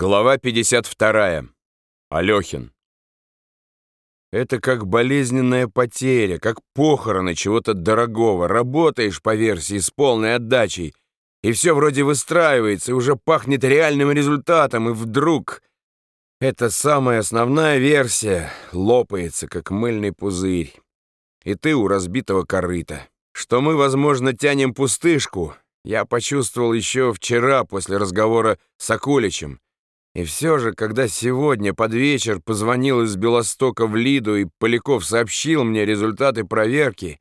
Глава 52. Алёхин. Это как болезненная потеря, как похороны чего-то дорогого. Работаешь по версии с полной отдачей, и все вроде выстраивается, и уже пахнет реальным результатом, и вдруг эта самая основная версия лопается, как мыльный пузырь, и ты у разбитого корыта. Что мы, возможно, тянем пустышку, я почувствовал еще вчера после разговора с Акуличем. И все же, когда сегодня под вечер позвонил из Белостока в Лиду, и Поляков сообщил мне результаты проверки,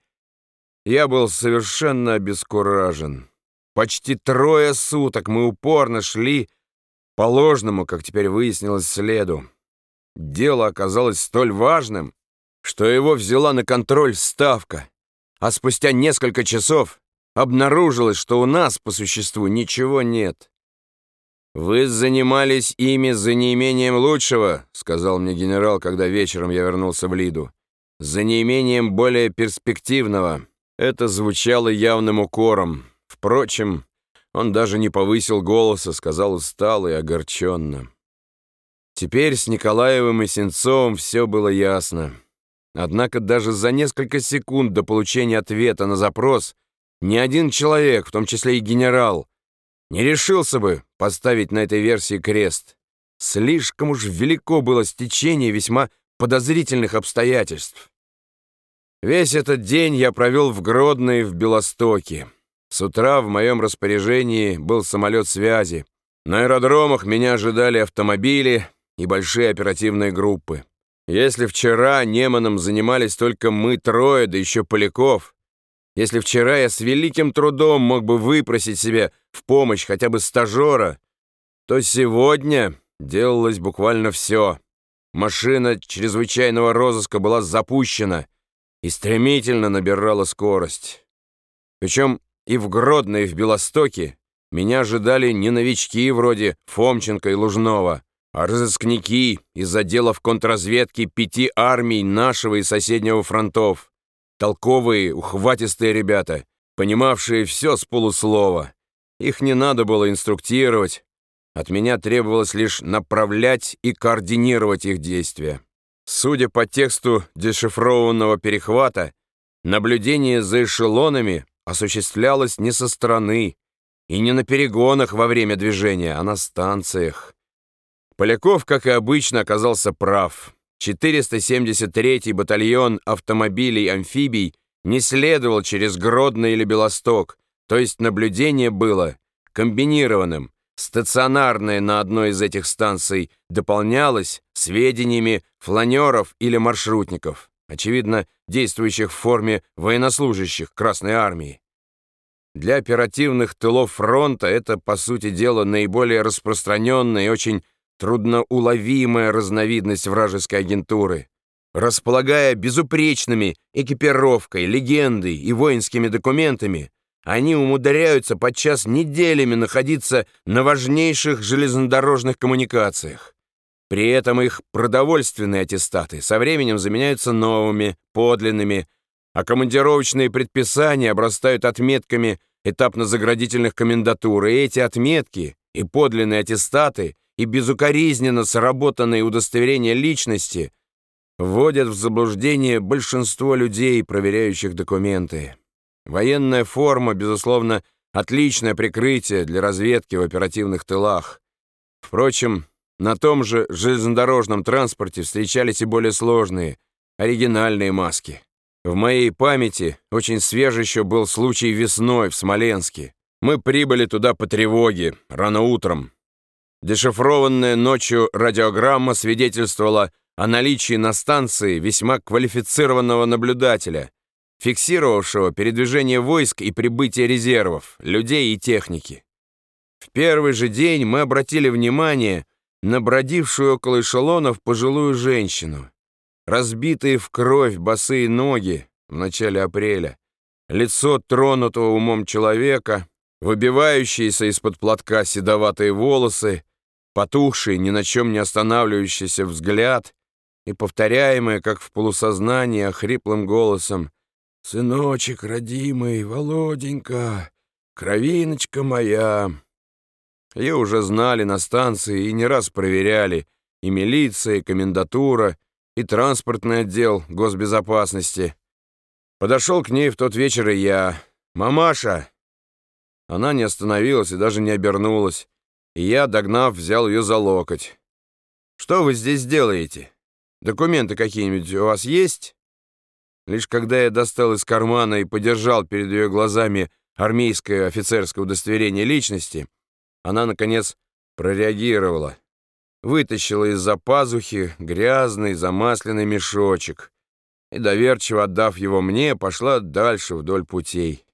я был совершенно обескуражен. Почти 3 суток мы упорно шли по ложному, как теперь выяснилось, следу. Дело оказалось столь важным, что его взяла на контроль Ставка, а спустя несколько часов обнаружилось, что у нас по существу ничего нет. «Вы занимались ими за неимением лучшего», — сказал мне генерал, когда вечером я вернулся в Лиду. «За неимением более перспективного». Это звучало явным укором. Впрочем, он даже не повысил голоса, сказал устало и огорченно. Теперь с Николаевым и Сенцовым все было ясно. Однако даже за несколько секунд до получения ответа на запрос ни один человек, в том числе и генерал, не решился бы поставить на этой версии крест. Слишком уж велико было стечение весьма подозрительных обстоятельств. Весь этот день я провел в Гродно и в Белостоке. С утра в моем распоряжении был самолет связи. На аэродромах меня ожидали автомобили и большие оперативные группы. Если вчера Неманом занимались только мы трое, да еще Поляков, если вчера я с великим трудом мог бы выпросить себе в помощь хотя бы стажера, то сегодня делалось буквально все. Машина чрезвычайного розыска была запущена и стремительно набирала скорость. Причем и в Гродно, и в Белостоке меня ожидали не новички вроде Фомченко и Лужнова, а разыскники из отделов контрразведки 5 армий нашего и соседнего фронтов. Толковые, ухватистые ребята, понимавшие все с полуслова. Их не надо было инструктировать. От меня требовалось лишь направлять и координировать их действия. Судя по тексту дешифрованного перехвата, наблюдение за эшелонами осуществлялось не со стороны и не на перегонах во время движения, а на станциях. Поляков, как и обычно, оказался прав. 473-й батальон автомобилей-амфибий не следовал через Гродно или Белосток, то есть наблюдение было комбинированным. Стационарное на одной из этих станций дополнялось сведениями фланеров или маршрутников, очевидно, действующих в форме военнослужащих Красной Армии. Для оперативных тылов фронта это, по сути дела, наиболее распространенная и очень трудноуловимая разновидность вражеской агентуры. Располагая безупречными экипировкой, легендой и воинскими документами, они умудряются подчас неделями находиться на важнейших железнодорожных коммуникациях. При этом их продовольственные аттестаты со временем заменяются новыми, подлинными, а командировочные предписания обрастают отметками этапно-заградительных комендатур, и эти отметки и подлинные аттестаты и безукоризненно сработанные удостоверения личности вводят в заблуждение большинство людей, проверяющих документы. Военная форма, безусловно, отличное прикрытие для разведки в оперативных тылах. Впрочем, на том же железнодорожном транспорте встречались и более сложные, оригинальные маски. В моей памяти очень свеж еще был случай весной в Смоленске. Мы прибыли туда по тревоге, рано утром. Дешифрованная ночью радиограмма свидетельствовала о наличии на станции весьма квалифицированного наблюдателя, фиксировавшего передвижение войск и прибытие резервов, людей и техники. В первый же день мы обратили внимание на бродившую около эшелонов пожилую женщину. Разбитые в кровь босые ноги в начале апреля, лицо тронутого умом человека, выбивающиеся из-под платка седоватые волосы, потухший, ни на чем не останавливающийся взгляд и повторяемое, как в полусознании, хриплым голосом: «Сыночек родимый, Володенька, кровиночка моя». Ее уже знали на станции и не раз проверяли и милиция, и комендатура, и транспортный отдел госбезопасности. Подошел к ней в тот вечер и я. «Мамаша!» Она не остановилась и даже не обернулась, и я, догнав, взял ее за локоть. «Что вы здесь делаете? Документы какие-нибудь у вас есть?» Лишь когда я достал из кармана и подержал перед ее глазами армейское офицерское удостоверение личности, она, наконец, прореагировала. Вытащила из-за пазухи грязный замасленный мешочек и, доверчиво отдав его мне, пошла дальше вдоль путей.